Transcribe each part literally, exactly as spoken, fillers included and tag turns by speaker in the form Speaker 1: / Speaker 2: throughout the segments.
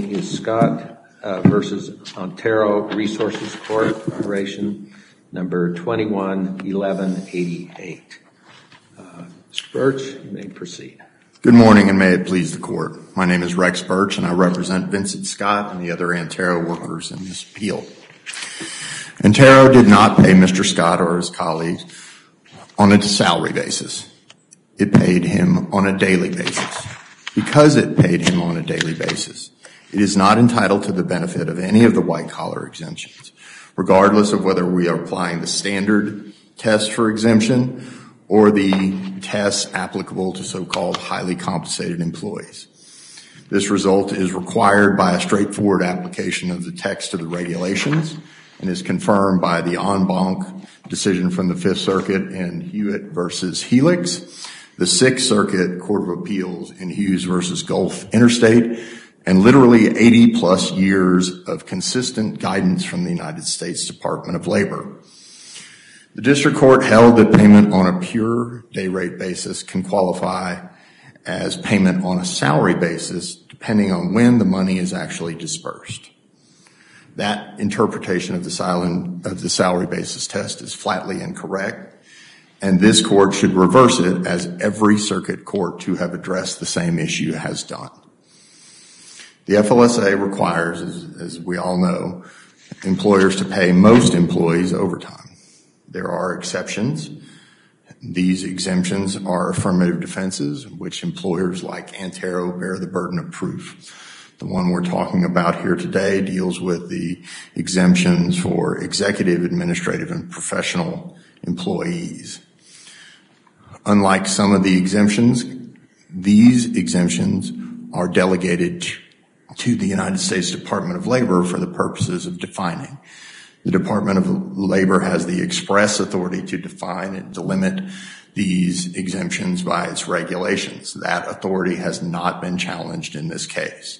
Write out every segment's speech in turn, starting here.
Speaker 1: morning is Scott uh, versus Ontario Resources Corporation, number twenty-one eleven eighty-eight. Uh, Mister Birch, you may proceed.
Speaker 2: Good morning, and may it please the court. My name is Rex Birch, and I represent Vincent Scott and the other Antero workers in this appeal. Antero did not pay Mister Scott or his colleagues on a salary basis. It paid him on a daily basis. Because it paid him on a daily basis, it is not entitled to the benefit of any of the white-collar exemptions, regardless of whether we are applying the standard test for exemption or the tests applicable to so-called highly compensated employees. This result is required by a straightforward application of the text of the regulations and is confirmed by the en banc decision from the Fifth Circuit in Hewitt versus Helix, the Sixth Circuit Court of Appeals in Hughes versus Gulf Interstate, and literally eighty plus years of consistent guidance from the United States Department of Labor. The district court held that payment on a pure day rate basis can qualify as payment on a salary basis depending on when the money is actually dispersed. That interpretation of the, silent, of the salary basis test is flatly incorrect, and this court should reverse it, as every circuit court to have addressed the same issue has done. The F L S A requires, as, as we all know, employers to pay most employees overtime. There are exceptions. These exemptions are affirmative defenses, which employers like Antero bear the burden of proof. The one we're talking about here today deals with the exemptions for executive, administrative, and professional employees. Unlike some of the exemptions, these exemptions are delegated to the United States Department of Labor for the purposes of defining. The Department of Labor has the express authority to define and to limit these exemptions by its regulations. That authority has not been challenged in this case.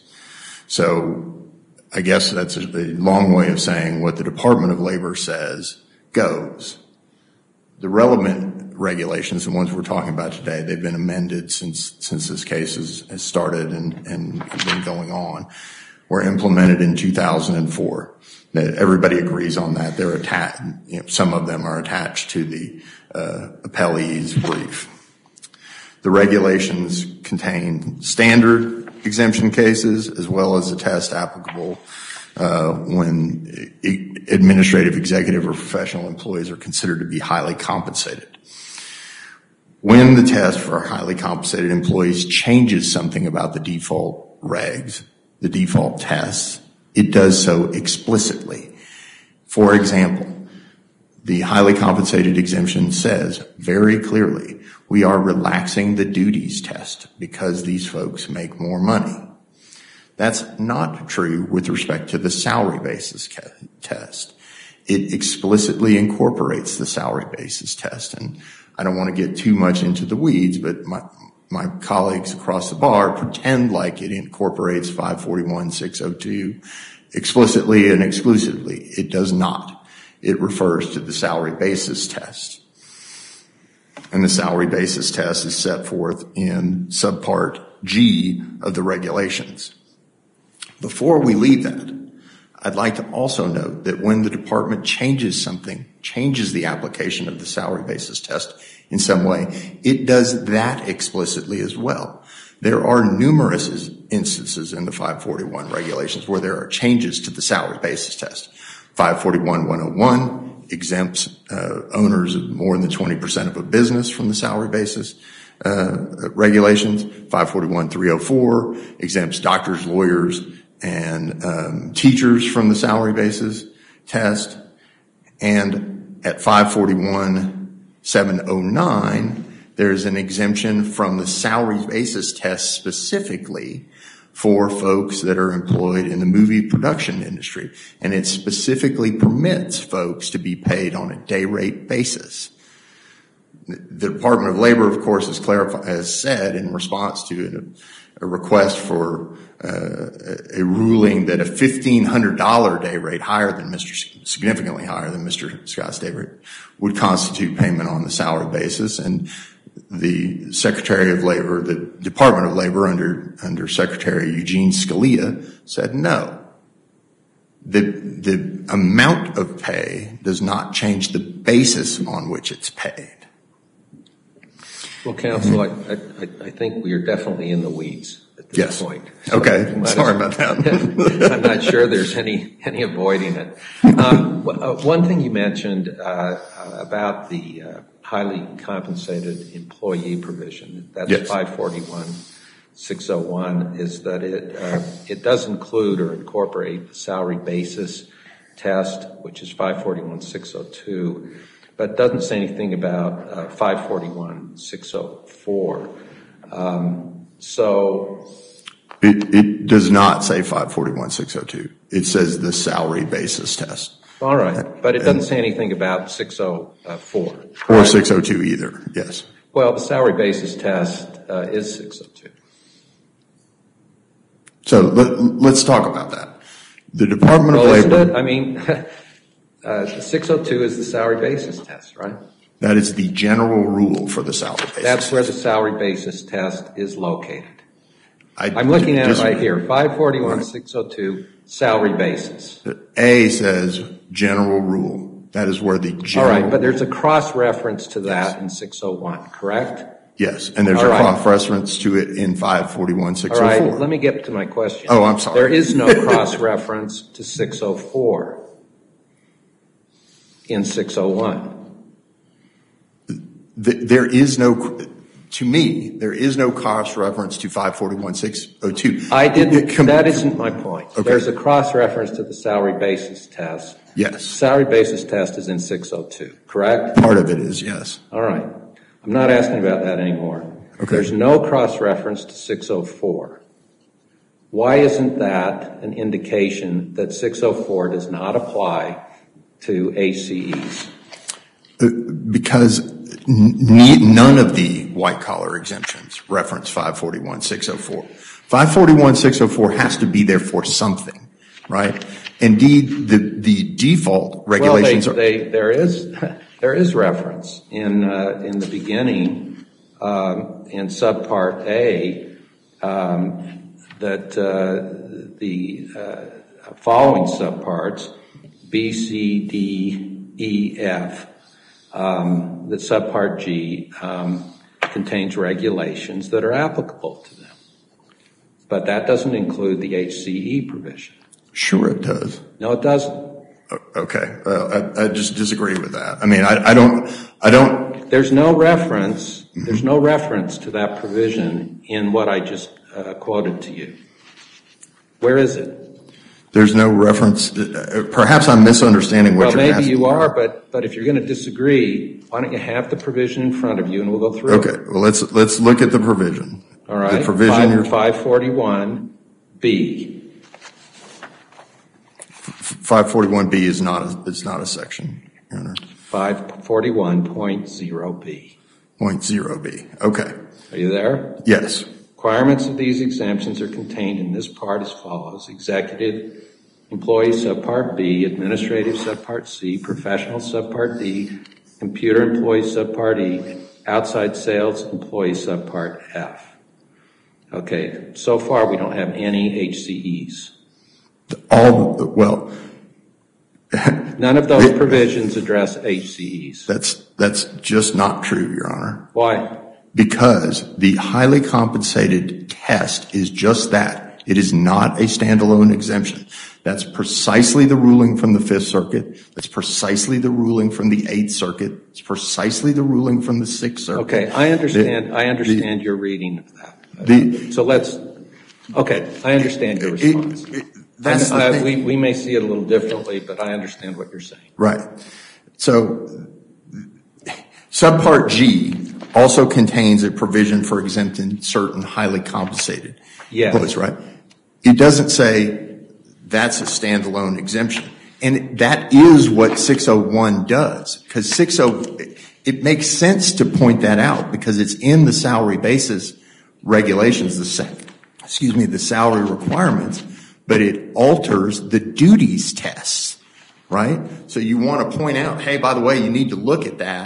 Speaker 2: So I guess that's a long way of saying what the Department of Labor says goes. The relevant regulations, the ones we're talking about today, they've been amended since since this case has, has started and, and been going on, were implemented in two thousand four. That everybody agrees on that. They're attached, you know, some of them are attached to the uh, appellee's brief. The regulations contain standard exemption cases as well as a test applicable uh, when administrative, executive, or professional employees are considered to be highly compensated. When the test for highly compensated employees changes something about the default regs, the default tests, it does so explicitly. For example, the highly compensated exemption says very clearly, we are relaxing the duties test because these folks make more money. That's not true with respect to the salary basis test. It explicitly incorporates the salary basis test. And I don't want to get too much into the weeds, but my, my colleagues across the bar pretend like it incorporates five forty-one six oh two explicitly and exclusively. It does not. It refers to the salary basis test. And the salary basis test is set forth in subpart G of the regulations. Before we leave that, I'd like to also note that when the department changes something, changes the application of the salary basis test in some way, it does that explicitly as well. There are numerous instances in the five forty-one regulations where there are changes to the salary basis test. five forty-one one oh one exempts uh, owners of more than twenty percent of a business from the salary basis uh, regulations. five forty-one three oh four exempts doctors, lawyers, and um, teachers from the salary basis test. And at five forty-one seven oh nine, there's an exemption from the salary basis test specifically for folks that are employed in the movie production industry. And it specifically permits folks to be paid on a day rate basis. The Department of Labor, of course, has clarified, has said in response to a, a request for uh, a ruling that a fifteen hundred dollars day rate higher than Mister significantly higher than Mister Scott's day rate would constitute payment on the salary basis. And the Secretary of Labor, the Department of Labor under, under Secretary Eugene Scalia said no. The, the amount of pay does not change the basis on which it's paid.
Speaker 1: Well, counsel, I, I, I think we are definitely in the weeds at this
Speaker 2: yes.
Speaker 1: point. So
Speaker 2: okay, sorry about that.
Speaker 1: I'm not sure there's any, any avoiding it. Um, one thing you mentioned uh, about the uh, highly compensated employee provision, that's yes. five forty-one six oh one, is that it uh, it does include or incorporate the salary basis test, which is five forty-one six oh two, but doesn't say anything about uh, five forty-one six oh four. Um, so
Speaker 2: it, it does not say five forty-one six oh two. It says the salary basis test.
Speaker 1: All right, but it doesn't say anything about six oh four. Correct?
Speaker 2: Or six oh two either, yes.
Speaker 1: Well, the salary basis test uh, is six oh two.
Speaker 2: So let, let's talk about that. The Department
Speaker 1: well,
Speaker 2: of Labor.
Speaker 1: Isn't it? I mean, uh, six oh two is the salary basis test, right?
Speaker 2: That is the general rule for the salary basis
Speaker 1: That's
Speaker 2: test.
Speaker 1: where the salary basis test is located.
Speaker 2: I,
Speaker 1: I'm looking at
Speaker 2: just,
Speaker 1: it right here, five forty-one six oh two, salary basis.
Speaker 2: A says general rule. That is where the general
Speaker 1: All right, but there's a cross-reference to that yes. in six oh one, correct?
Speaker 2: Yes, and there's All a right. cross-reference to it in five forty-one six oh four.
Speaker 1: All right, let me get to my question.
Speaker 2: Oh, I'm sorry.
Speaker 1: There is no cross-reference to six oh four in six oh one.
Speaker 2: The, there is no, to me, there is no cross-reference to five forty-one six oh two.
Speaker 1: I didn't, com- that isn't my point.
Speaker 2: Okay.
Speaker 1: There's a cross-reference to the salary basis test.
Speaker 2: Yes.
Speaker 1: Salary basis test is in six oh two, correct?
Speaker 2: Part of it is, yes.
Speaker 1: All right. I'm not asking about that anymore.
Speaker 2: Okay.
Speaker 1: There's no cross-reference to six oh four. Why isn't that an indication that six oh four does not apply to H C Es?
Speaker 2: Uh, because n- none of the white-collar exemptions reference five forty-one six oh four. five forty-one six oh four has to be there for something, right? Indeed, the, the default regulations
Speaker 1: well, they,
Speaker 2: are...
Speaker 1: They, there is... There is reference in uh, in the beginning um, in subpart A um, that uh, the uh, following subparts B, C, D, E, F, um, that subpart G um, contains regulations that are applicable to them, but that doesn't include the H C E provision.
Speaker 2: Sure, it does.
Speaker 1: No, it doesn't.
Speaker 2: Okay, well, I, I just disagree with that. I mean, I, I don't, I don't.
Speaker 1: There's no reference. Mm-hmm. There's no reference to that provision in what I just uh, quoted to you. Where is it?
Speaker 2: There's no reference. Uh, perhaps I'm misunderstanding what
Speaker 1: well,
Speaker 2: you're
Speaker 1: asking.
Speaker 2: asking.
Speaker 1: Well, maybe you are, but but if you're going to disagree, why don't you have the provision in front of you and we'll go through
Speaker 2: okay,
Speaker 1: it.
Speaker 2: Okay, well, let's let's look at the provision.
Speaker 1: All right.
Speaker 2: The provision.
Speaker 1: Five, five forty-one B.
Speaker 2: five forty-one B is not a, it's not a section, Your Honor.
Speaker 1: five forty-one point zero B.
Speaker 2: Point zero B. Okay.
Speaker 1: Are you there?
Speaker 2: Yes.
Speaker 1: Requirements of these exemptions are contained in this part as follows: executive employee subpart B, administrative subpart C, professional subpart D, computer employee subpart E, outside sales employee subpart F. Okay. So far, we don't have any H C Es.
Speaker 2: All well.
Speaker 1: None of those provisions address H C Es.
Speaker 2: That's that's just not true, Your Honor.
Speaker 1: Why?
Speaker 2: Because the highly compensated test is just that. It is not a standalone exemption. That's precisely the ruling from the Fifth Circuit. That's precisely the ruling from the Eighth Circuit. It's precisely the ruling from the Sixth Circuit.
Speaker 1: Okay, I understand. The, I understand the, your reading of that.
Speaker 2: The,
Speaker 1: so let's. Okay, I understand your response. It, it,
Speaker 2: That's
Speaker 1: I,
Speaker 2: the
Speaker 1: I, we, we may see it a little differently, but I understand what you're saying.
Speaker 2: Right. So, subpart G also contains a provision for exempting certain highly compensated
Speaker 1: yes.
Speaker 2: employees, right? It doesn't say that's a standalone exemption. And that is what six oh one does, because six oh, it makes sense to point that out because it's in the salary basis regulations, the excuse me, the salary requirements. But it alters the duties tests, right? So you want to point out, hey, by the way, you need to look at that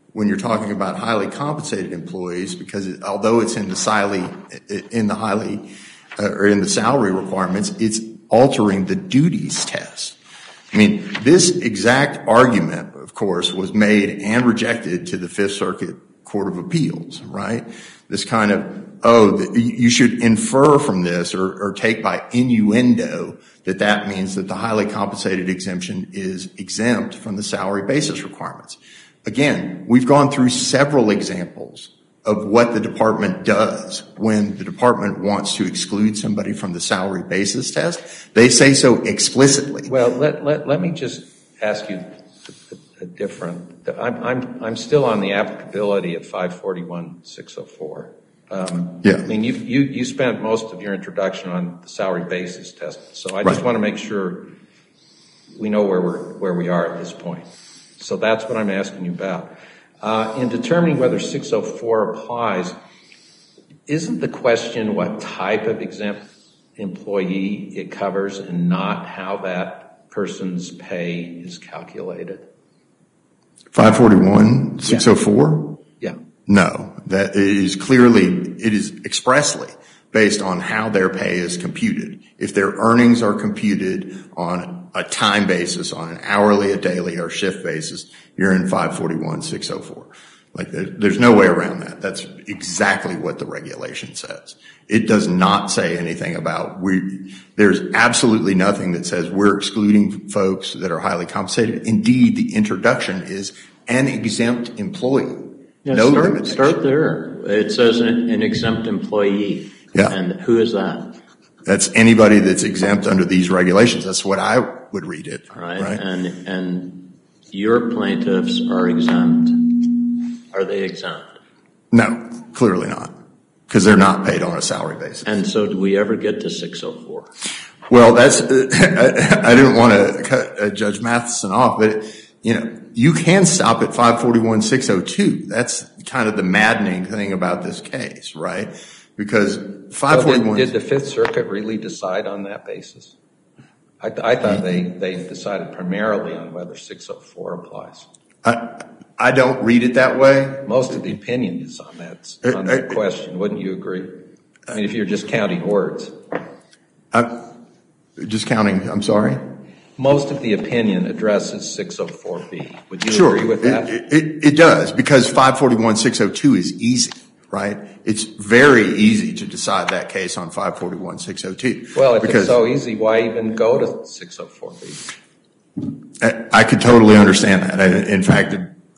Speaker 2: when you're talking about highly compensated employees, because it, although it's in the highly, in the highly, uh, or in the salary requirements, it's altering the duties test. I mean, this exact argument, of course, was made and rejected to the Fifth Circuit Court of Appeals, right? This kind of, oh, you should infer from this or, or take by innuendo that that means that the highly compensated exemption is exempt from the salary basis requirements. Again, we've gone through several examples of what the department does when the department wants to exclude somebody from the salary basis test. They say so explicitly.
Speaker 1: Well, let, let, let me just ask you a, a different, I'm, I'm, I'm still on the applicability of five forty-one six oh four. Um,
Speaker 2: yeah.
Speaker 1: I mean, you, you, you spent most of your introduction on the salary basis test, so I just
Speaker 2: right.
Speaker 1: want to make sure we know where we're, where we are at this point. So that's what I'm asking you about. Uh, in determining whether six oh four applies, isn't the question what type of exempt employee it covers and not how that person's pay is calculated?
Speaker 2: five forty-one six oh four?
Speaker 1: Yeah.
Speaker 2: No, that is clearly, it is expressly based on how their pay is computed. If their earnings are computed on a time basis, on an hourly, a daily, or shift basis, you're in five forty-one six oh four. Like there, there's no way around that. That's exactly what the regulation says. It does not say anything about, we, there's absolutely nothing that says we're excluding folks that are highly compensated. Indeed, the introduction is an exempt employee.
Speaker 3: Yeah,
Speaker 2: no
Speaker 3: start,
Speaker 2: limitation.
Speaker 3: start there. It says an, an exempt employee.
Speaker 2: Yeah.
Speaker 3: And who is that?
Speaker 2: That's anybody that's exempt under these regulations. That's what I would read it.
Speaker 3: All right.
Speaker 2: right?
Speaker 3: And, and your plaintiffs are exempt. Are they exempt?
Speaker 2: No, clearly not. Because they're not paid on a salary basis.
Speaker 3: And so do we ever get to six oh four?
Speaker 2: Well, that's, uh, I, I didn't want to cut uh, Judge Matheson off, but, you know, you can stop at five forty-one six oh two. That's kind of the maddening thing about this case, right? Because five forty-one...
Speaker 1: Well, did, did the Fifth Circuit really decide on that basis? I, th I thought they, they decided primarily on whether six oh four applies.
Speaker 2: I, I don't read it that way.
Speaker 1: Most of the opinion is on that, on that question. Wouldn't you agree? I mean, if you're just counting words.
Speaker 2: I'm just counting, I'm sorry?
Speaker 1: Most of the opinion addresses six oh four B. Would you
Speaker 2: sure.
Speaker 1: agree with that?
Speaker 2: It, it, it does, because five forty-one six oh two is easy, right? It's very easy to decide that case on five forty-one six oh two.
Speaker 1: Well, if
Speaker 2: because
Speaker 1: it's so easy, why even go to six oh four B?
Speaker 2: I, I could totally understand that. I, in fact,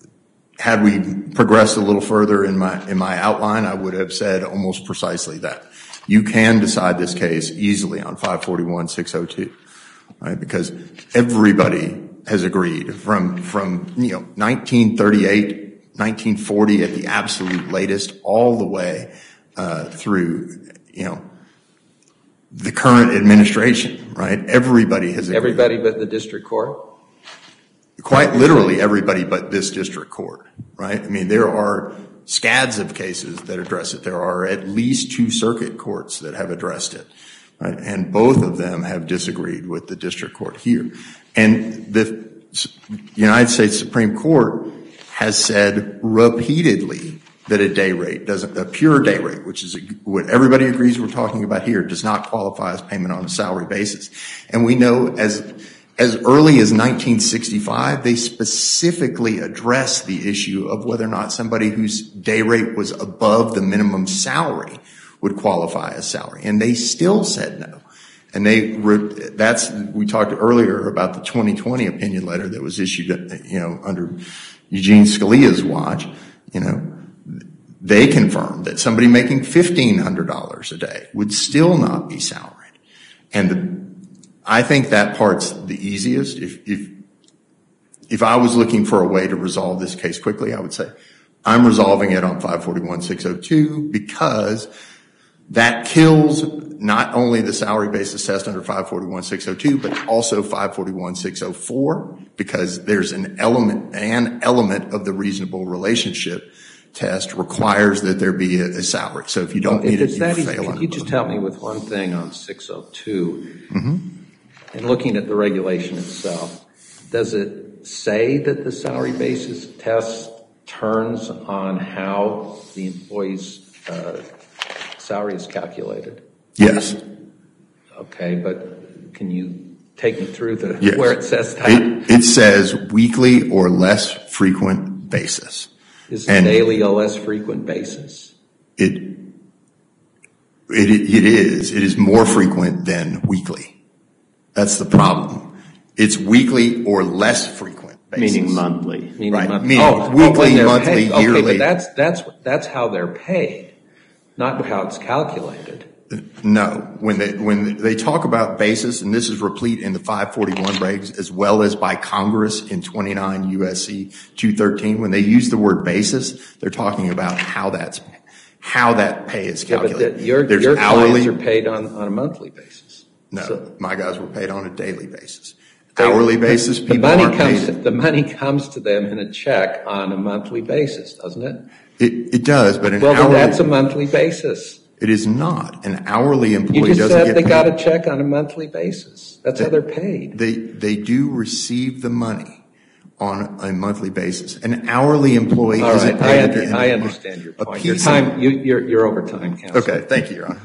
Speaker 2: had we progressed a little further in my in my outline, I would have said almost precisely that. You can decide this case easily on five forty-one six oh two, right? Because everybody has agreed from from you know nineteen thirty-eight, nineteen forty at the absolute latest, all the way uh, through you know the current administration, right? Everybody has agreed.
Speaker 1: Everybody but the district court?
Speaker 2: Quite literally everybody but this district court, right? I mean, there are scads of cases that address it. There are at least two circuit courts that have addressed it, right? And both of them have disagreed with the district court here. And the United States Supreme Court has said repeatedly that a day rate doesn't, a pure day rate, which is what everybody agrees we're talking about here, does not qualify as payment on a salary basis. And we know as As early as nineteen sixty-five, they specifically addressed the issue of whether or not somebody whose day rate was above the minimum salary would qualify as salary. And they still said no. And they, that's, we talked earlier about the twenty twenty opinion letter that was issued, you know, under Eugene Scalia's watch. You know, they confirmed that somebody making fifteen hundred dollars a day would still not be salaried. And the I think that part's the easiest. If, if, if I was looking for a way to resolve this case quickly, I would say I'm resolving it on five forty-one six oh two because that kills not only the salary basis test under five forty-one six oh two, but also five forty-one six oh four, because there's an element, an element of the reasonable relationship test requires that there be a, a salary. So if you don't
Speaker 1: well,
Speaker 2: meet it, you
Speaker 1: that
Speaker 2: fail.
Speaker 1: Could you just help me with one thing on six oh two?
Speaker 2: Mm-hmm.
Speaker 1: And looking at the regulation itself, does it say that the salary basis test turns on how the employee's uh, salary is calculated?
Speaker 2: Yes.
Speaker 1: Okay, but can you take me through the
Speaker 2: Yes.
Speaker 1: where it says that?
Speaker 2: It, it says weekly or less frequent basis.
Speaker 1: Is
Speaker 2: and
Speaker 1: daily a less frequent basis?
Speaker 2: It, it it is. It is more frequent than weekly. That's the problem. It's weekly or less frequent basis.
Speaker 3: Meaning monthly.
Speaker 1: Meaning
Speaker 2: Right.
Speaker 1: monthly.
Speaker 2: Meaning
Speaker 1: oh,
Speaker 2: weekly,
Speaker 1: oh, when they're
Speaker 2: monthly,
Speaker 1: paid.
Speaker 2: yearly.
Speaker 1: Okay, but that's that's that's how they're paid, not how it's calculated.
Speaker 2: No, when they when they talk about basis, and this is replete in the five forty-one regs as well as by Congress in twenty-nine U S C two thirteen, when they use the word basis, they're talking about how that's how that pay is calculated.
Speaker 1: Yeah, but the, your
Speaker 2: There's
Speaker 1: your
Speaker 2: hourly,
Speaker 1: clients are paid on, on a monthly basis.
Speaker 2: No,
Speaker 1: So,
Speaker 2: my guys were paid on a daily basis.
Speaker 1: They,
Speaker 2: Hourly basis,
Speaker 1: the
Speaker 2: people
Speaker 1: money
Speaker 2: aren't
Speaker 1: comes.
Speaker 2: paid.
Speaker 1: The money comes to them in a check on a monthly basis, doesn't it?
Speaker 2: It, it does, but an
Speaker 1: Well, then
Speaker 2: hourly,
Speaker 1: that's a monthly basis.
Speaker 2: it is not. An hourly
Speaker 1: You
Speaker 2: employee
Speaker 1: just
Speaker 2: doesn't
Speaker 1: said
Speaker 2: get
Speaker 1: they
Speaker 2: paid.
Speaker 1: got a check on a monthly basis. That's
Speaker 2: They-
Speaker 1: how they're paid.
Speaker 2: They they do receive the money on a monthly basis. An hourly employee
Speaker 1: All
Speaker 2: isn't
Speaker 1: right, I,
Speaker 2: paid at the
Speaker 1: under,
Speaker 2: end
Speaker 1: I
Speaker 2: of the month.
Speaker 1: understand your
Speaker 2: A
Speaker 1: point. Your
Speaker 2: piece
Speaker 1: time,
Speaker 2: of-
Speaker 1: you, you're, you're over time, Counsel.
Speaker 2: Okay, thank you, Your Honor.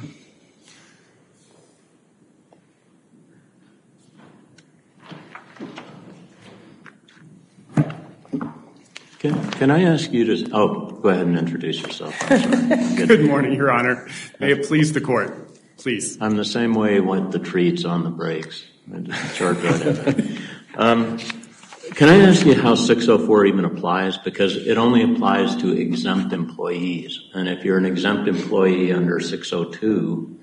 Speaker 3: Can, can I ask you to, oh, go ahead and introduce yourself. I'm sorry.
Speaker 4: Good morning, Your Honor. May it please the court. Please.
Speaker 3: I'm the same way with the treats on the brakes. Charge right at it. Um, can I ask you how six oh four even applies? Because it only applies to exempt employees. And if you're an exempt employee under six oh two,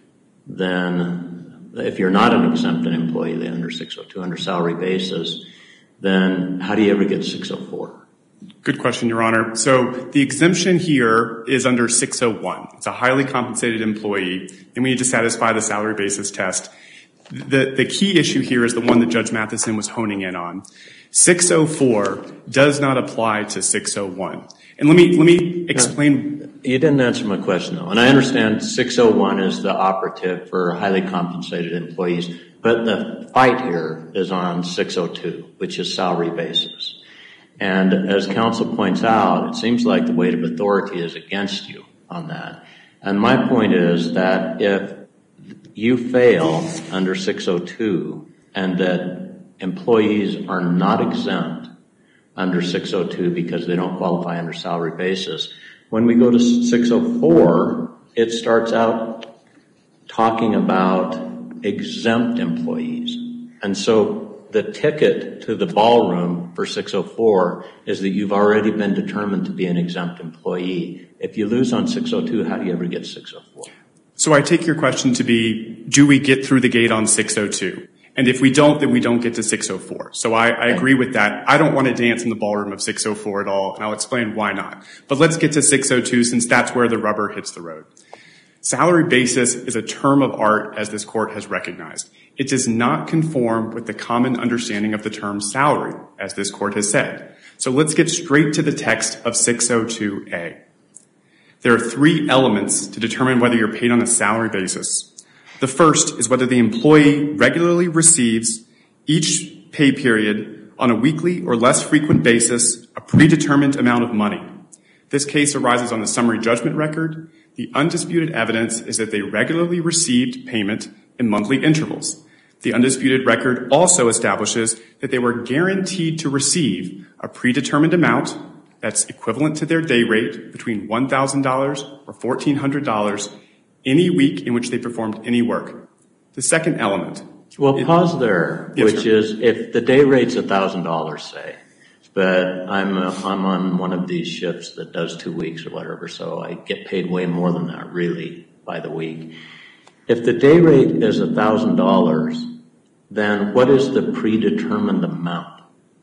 Speaker 3: then if you're not an exempt employee then under six oh two, under salary basis, then how do you ever get six oh four?
Speaker 4: Good question, Your Honor. So the exemption here is under six oh one. It's a highly compensated employee, and we need to satisfy the salary basis test. The, the key issue here is the one that Judge Matheson was honing in on. six oh four does not apply to six oh one. And let me, let me explain.
Speaker 3: You didn't answer my question, though. And I understand six oh one is the operative for highly compensated employees, but the fight here is on six oh two, which is salary basis. And as counsel points out, it seems like the weight of authority is against you on that. And my point is that if you fail under six oh two and that employees are not exempt under six oh two because they don't qualify under salary basis, when we go to six oh four, it starts out talking about exempt employees. And so the ticket to the ballroom for six oh four is that you've already been determined to be an exempt employee. If you lose on six oh two, how do you ever get six oh four?
Speaker 4: So I take your question to be, do we get through the gate on six oh two? And if we don't, then we don't get to six oh four. So I, I agree with that. I don't want to dance in the ballroom of six oh four at all, and I'll explain why not. But let's get to six oh two since that's where the rubber hits the road. Salary basis is a term of art, as this court has recognized. It does not conform with the common understanding of the term salary, as this court has said. So let's get straight to the text of six oh two A. There are three elements to determine whether you're paid on a salary basis. The first is whether the employee regularly receives each pay period on a weekly or less frequent basis a predetermined amount of money. This case arises on the summary judgment record. The undisputed evidence is that they regularly received payment in monthly intervals. The undisputed record also establishes that they were guaranteed to receive a predetermined amount that's equivalent to their day rate between one thousand dollars or fourteen hundred dollars any week in which they performed any work. The second element.
Speaker 3: Well,
Speaker 4: it,
Speaker 3: pause there,
Speaker 4: yes,
Speaker 3: which
Speaker 4: sir.
Speaker 3: is if the day rate's one thousand dollars, say, but I'm, uh, I'm on one of these shifts that does two weeks or whatever, so I get paid way more than that, really, by the week. If the day rate is one thousand dollars, then what is the predetermined amount?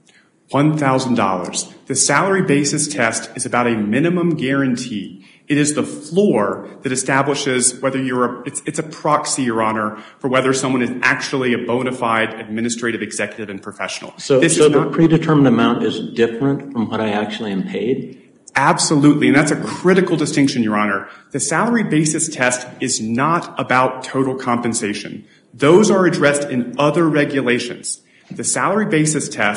Speaker 4: one thousand dollars. The salary basis test is about a minimum guarantee. It is the floor that establishes whether you're a, it's, it's a proxy, Your Honor, for whether someone is actually a bona fide administrative executive and professional.
Speaker 3: So,
Speaker 4: this
Speaker 3: so
Speaker 4: is
Speaker 3: the
Speaker 4: not,
Speaker 3: predetermined amount is different from what I actually am paid?
Speaker 4: Absolutely, and that's a critical distinction, Your Honor. The salary basis test is not about total compensation. Those are addressed in other regulations. The salary basis test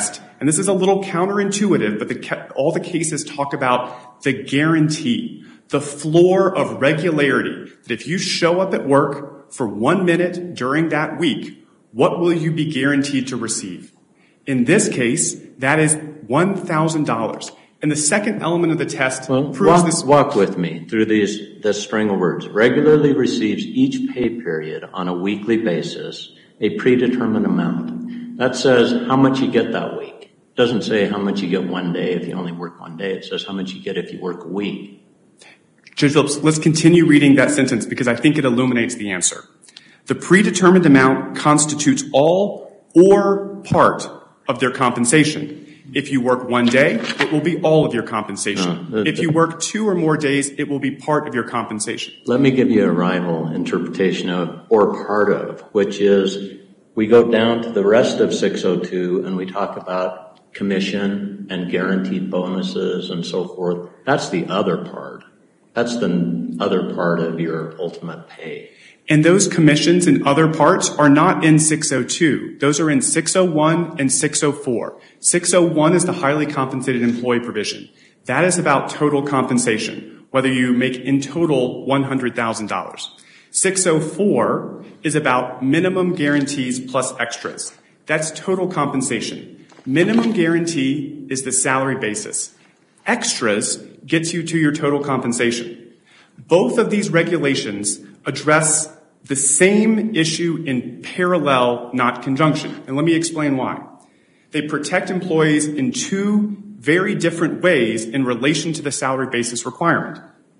Speaker 4: and this is a little counterintuitive, but the, all the cases talk about the guarantee, the floor of regularity, that if you show up at work for one minute during that week, what will you be guaranteed to receive? In this case, that is one thousand dollars. And the second element of the test
Speaker 3: well,
Speaker 4: proves
Speaker 3: walk,
Speaker 4: this.
Speaker 3: Walk with me through these this string of words. Regularly receives each pay period on a weekly basis a predetermined amount. That says how much you get that week. It doesn't say how much you get one day if you only work one day. It says how much you get if you work a week.
Speaker 4: Judge Phillips, let's continue reading that sentence because I think it illuminates the answer. The predetermined amount constitutes all or part of their compensation. If you work one day, it will be all of your compensation. No, the, if you work two or more days, it will be part of your compensation.
Speaker 3: Let me give you a rival interpretation of or part of, which is we go down to the rest of six oh two and we talk about commission and guaranteed bonuses and so forth. That's the other part. That's the other part of your ultimate pay.
Speaker 4: And those commissions and other parts are not in six oh two. Those are in six oh one and six oh four. six oh one is the highly compensated employee provision. That is about total compensation, whether you make in total one hundred thousand dollars. six oh four is about minimum guarantees plus extras. That's total compensation. Minimum guarantee is the salary basis. Extras gets you to your total compensation. Both of these regulations address the same issue in parallel, not conjunction. And let me explain why. They protect employees in two very different ways in relation to the salary basis requirement.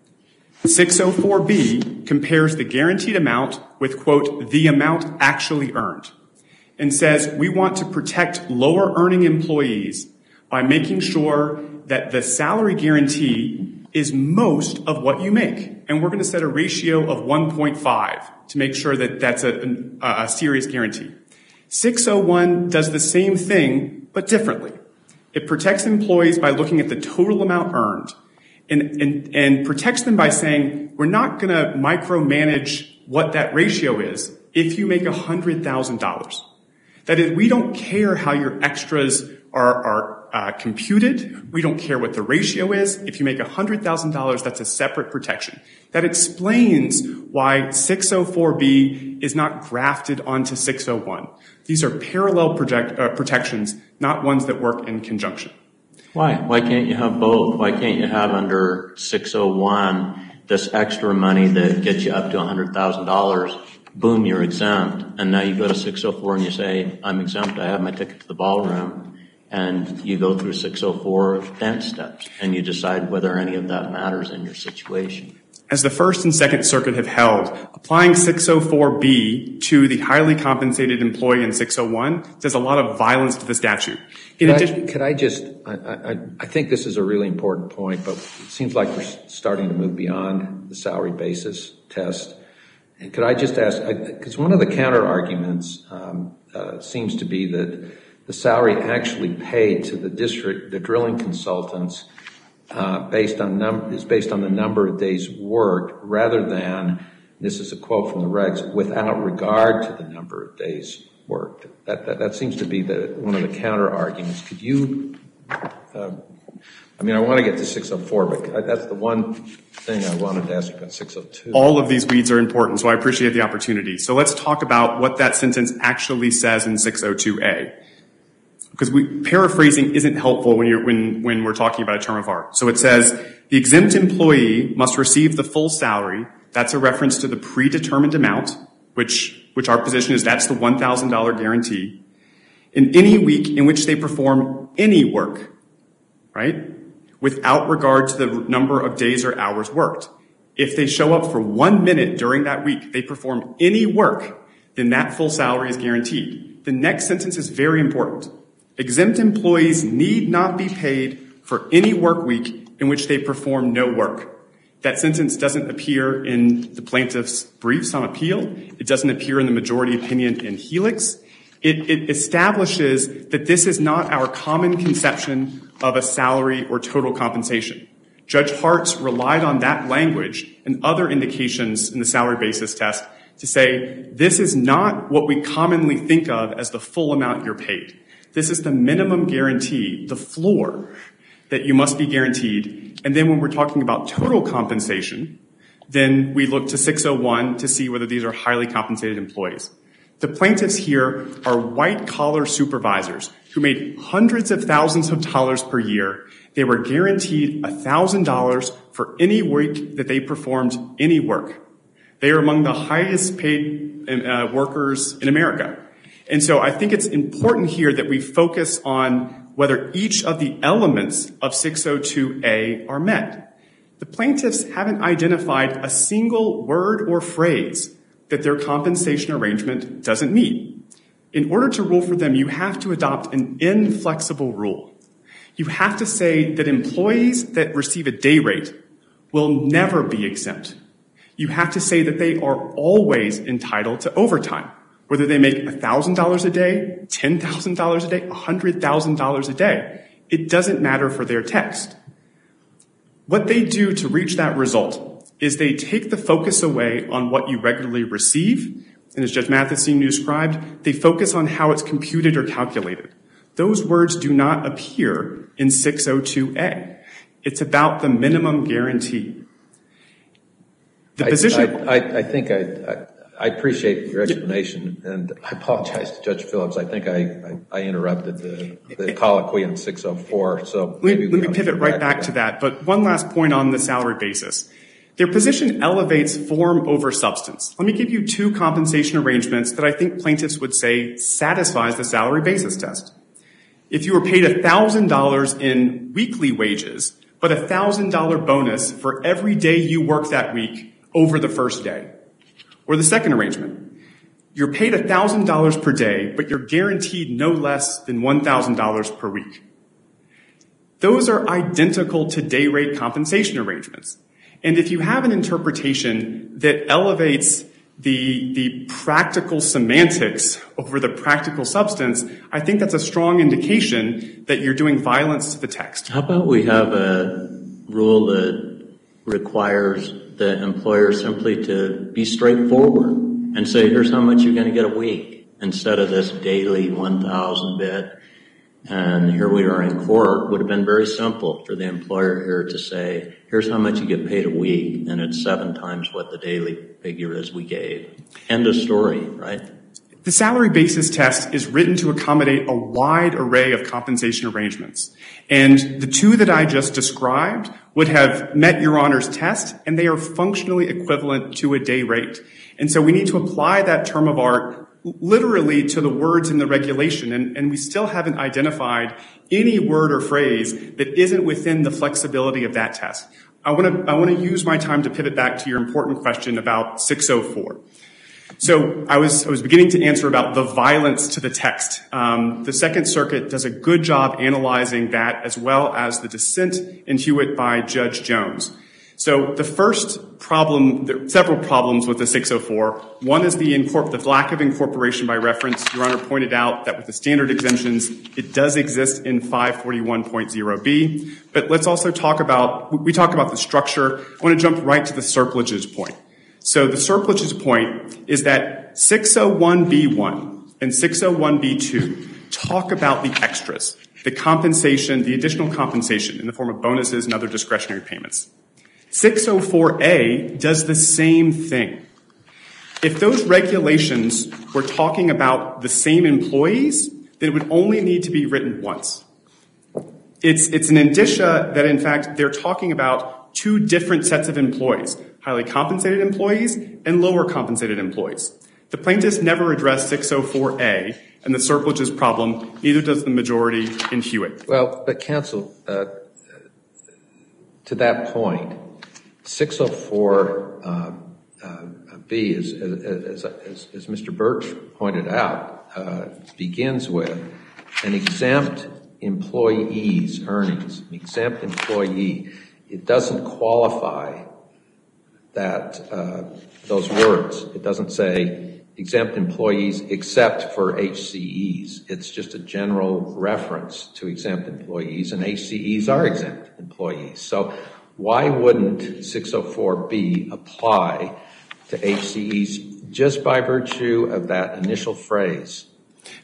Speaker 4: six oh four B compares the guaranteed amount with, quote, the amount actually earned, and says we want to protect lower earning employees by making sure that the salary guarantee is most of what you make. And we're going to set a ratio of one point five to make sure that that's a, a, a serious guarantee. six oh one does the same thing, but differently. It protects employees by looking at the total amount earned and, and, and protects them by saying, we're not going to micromanage what that ratio is if you make one hundred thousand dollars. That is, we don't care how your extras are, are Uh, computed. We don't care what the ratio is. If you make one hundred thousand dollars, that's a separate protection. That explains why six oh four B is not grafted onto six oh one. These are parallel project, uh, protections, not ones that work in conjunction.
Speaker 3: Why? Why can't you have both? Why can't you have under six oh one this extra money that gets you up to one hundred thousand dollars? Boom, you're exempt. And now you go to six oh four and you say, I'm exempt. I have my ticket to the ballroom. And you go through six oh four dance steps, and you decide whether any of that matters in your situation.
Speaker 4: As the First and Second Circuit have held, applying six oh four B to the highly compensated employee in six oh one does a lot of violence to the statute. In
Speaker 1: could,
Speaker 4: addition,
Speaker 1: I, could I just, I, I, I think this is a really important point, but it seems like we're starting to move beyond the salary basis test. And could I just ask, because one of the counter arguments um, uh, seems to be that the salary actually paid to the district, the drilling consultants, uh, based on num- is based on the number of days worked rather than, this is a quote from the regs, without regard to the number of days worked. That, that, that seems to be the, one of the counter arguments. Could you, uh, I mean, I want to get to six oh four, but that's the one thing I wanted to ask you about six oh two.
Speaker 4: All of these weeds are important, so I appreciate the opportunity. So let's talk about what that sentence actually says in six oh two A. Because we, paraphrasing isn't helpful when, you're, when, when we're talking about a term of art. So it says, the exempt employee must receive the full salary. That's a reference to the predetermined amount, which, which our position is that's the one thousand dollars guarantee, in any week in which they perform any work, right? Without regard to the number of days or hours worked. If they show up for one minute during that week, they perform any work, then that full salary is guaranteed. The next sentence is very important. Exempt employees need not be paid for any work week in which they perform no work. That sentence doesn't appear in the plaintiff's briefs on appeal. It doesn't appear in the majority opinion in Helix. It, it establishes that this is not our common conception of a salary or total compensation. Judge Hartz relied on that language and other indications in the salary basis test to say this is not what we commonly think of as the full amount you're paid. This is the minimum guarantee, the floor, that you must be guaranteed. And then when we're talking about total compensation, then we look to six oh one to see whether these are highly compensated employees. The plaintiffs here are white-collar supervisors who made hundreds of thousands of dollars per year. They were guaranteed one thousand dollars for any week that they performed any work. They are among the highest paid uh, workers in America. And so I think it's important here that we focus on whether each of the elements of six oh two A are met. The plaintiffs haven't identified a single word or phrase that their compensation arrangement doesn't meet. In order to rule for them, you have to adopt an inflexible rule. You have to say that employees that receive a day rate will never be exempt. You have to say that they are always entitled to overtime, whether they make one thousand dollars a day, ten thousand dollars a day, one hundred thousand dollars a day. It doesn't matter for their text. What they do to reach that result is they take the focus away on what you regularly receive, and as Judge Matheson described, they focus on how it's computed or calculated. Those words do not appear in six oh two A. It's about the minimum guarantee. The
Speaker 1: I,
Speaker 4: position...
Speaker 1: I, I, I think I, I, I appreciate your explanation, and I apologize to Judge Phillips. I think I, I, I interrupted the, the colloquy on six oh four. So
Speaker 4: let me, let me pivot right back to that. But one last point on the salary basis. Their position elevates form over substance. Let me give you two compensation arrangements that I think plaintiffs would say satisfies the salary basis test. If you were paid one thousand dollars in weekly wages, but a one thousand dollars bonus for every day you work that week over the first day. Or the second arrangement. You're paid one thousand dollars per day, but you're guaranteed no less than one thousand dollars per week. Those are identical to day rate compensation arrangements. And if you have an interpretation that elevates the, the practical semantics over the practical substance, I think that's a strong indication that you're doing violence to the text.
Speaker 3: How about we have a rule that requires the employer simply to be straightforward and say, here's how much you're going to get a week, instead of this daily one thousand bit. And here we are in court. Would have been very simple for the employer here to say, here's how much you get paid a week, and it's seven times what the daily figure is we gave. End of story, right?
Speaker 4: The salary basis test is written to accommodate a wide array of compensation arrangements. And the two that I just described would have met Your Honor's test, and they are functionally equivalent to a day rate. And so we need to apply that term of art literally to the words in the regulation, and, and we still haven't identified any word or phrase that isn't within the flexibility of that test. I want to I want to use my time to pivot back to your important question about six oh four. So I was I was beginning to answer about the violence to the text. Um, the Second Circuit does a good job analyzing that, as well as the dissent in Hewitt by Judge Jones. So the first problem, there are several problems with the six oh four. One is the, incorpor- the lack of incorporation by reference. Your Honor pointed out that with the standard exemptions, it does exist in five forty-one point oh B. But let's also talk about, we talk about the structure. I want to jump right to the surpluses point. So the surpluses point is that six oh one B one and six oh one B two talk about the extras, the compensation, the additional compensation in the form of bonuses and other discretionary payments. six oh four A does the same thing. If those regulations were talking about the same employees, then it would only need to be written once. It's, it's an indicia that, in fact, they're talking about two different sets of employees, highly compensated employees and lower compensated employees. The plaintiffs never addressed six oh four A and the surpluses problem, neither does the majority in Hewitt.
Speaker 1: Well, but counsel, uh, to that point, six oh four uh, uh, B, as, as, as, as Mister Birch pointed out, uh, begins with an exempt employee's earnings, an exempt employee. It doesn't qualify that uh, those words. It doesn't say exempt employees except for H C Es. It's just a general reference to exempt employees, and H C Es are exempt employees. So why wouldn't six oh four B apply to H C Es just by virtue of that initial phrase?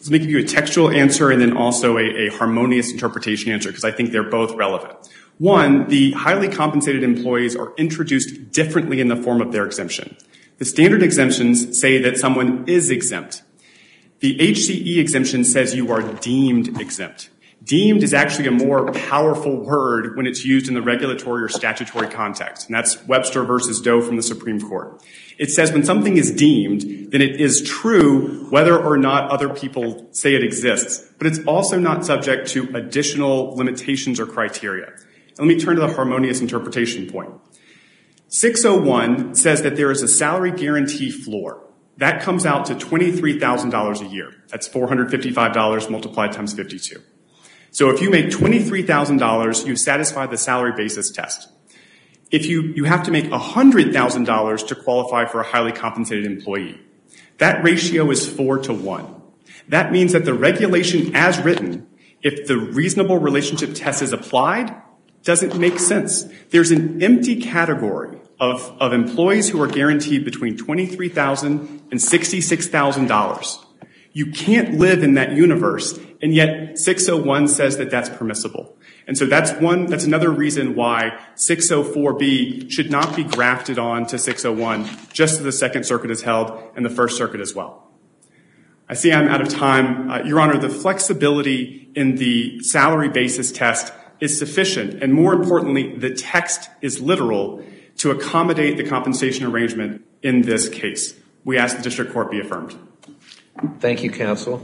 Speaker 4: Let me give you a textual answer and then also a, a harmonious interpretation answer, because I think they're both relevant. One, the highly compensated employees are introduced differently in the form of their exemption. The standard exemptions say that someone is exempt. The H C E exemption says you are deemed exempt. Deemed is actually a more powerful word when it's used in the regulatory or statutory context, and that's Webster versus Doe from the Supreme Court. It says when something is deemed, then it is true whether or not other people say it exists, but it's also not subject to additional limitations or criteria. Let me turn to the harmonious interpretation point. six oh one says that there is a salary guarantee floor. That comes out to twenty-three thousand dollars a year. That's four hundred fifty-five dollars multiplied times fifty-two. So if you make twenty-three thousand dollars, you satisfy the salary basis test. If you, you have to make one hundred thousand dollars to qualify for a highly compensated employee. That ratio is four to one. That means that the regulation as written, if the reasonable relationship test is applied, doesn't make sense. There's an empty category of, of employees who are guaranteed between twenty-three thousand dollars and sixty-six thousand dollars. You can't live in that universe, and yet six oh one says that that's permissible. And so that's one, that's another reason why six oh four B should not be grafted on to six oh one, just as the Second Circuit has held and the First Circuit as well. I see I'm out of time. Uh, Your Honor, the flexibility in the salary basis test is sufficient, and more importantly, the text is literal to accommodate the compensation arrangement in this case. We ask the district court be affirmed.
Speaker 1: Thank you, counsel.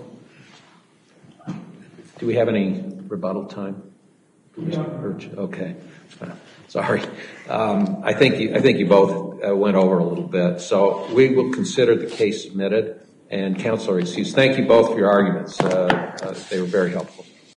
Speaker 1: Do we have any rebuttal time? Mister Birch? Okay. Uh, sorry. Um, I think you, I think you both uh, went over a little bit. So we will consider the case submitted, and counsel are excused. Thank you both for your arguments. Uh, uh, they were very helpful.